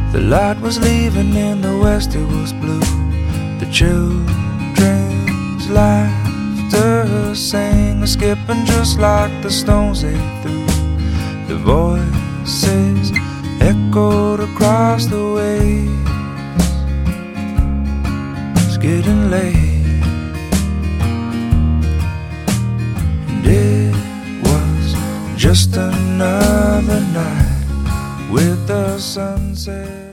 The light was leaving in the west, it was blue. The children's laughter sang, skipping just like the stones they threw. The voices echoed across the waves. It's getting late, and it was just another night with the sunset.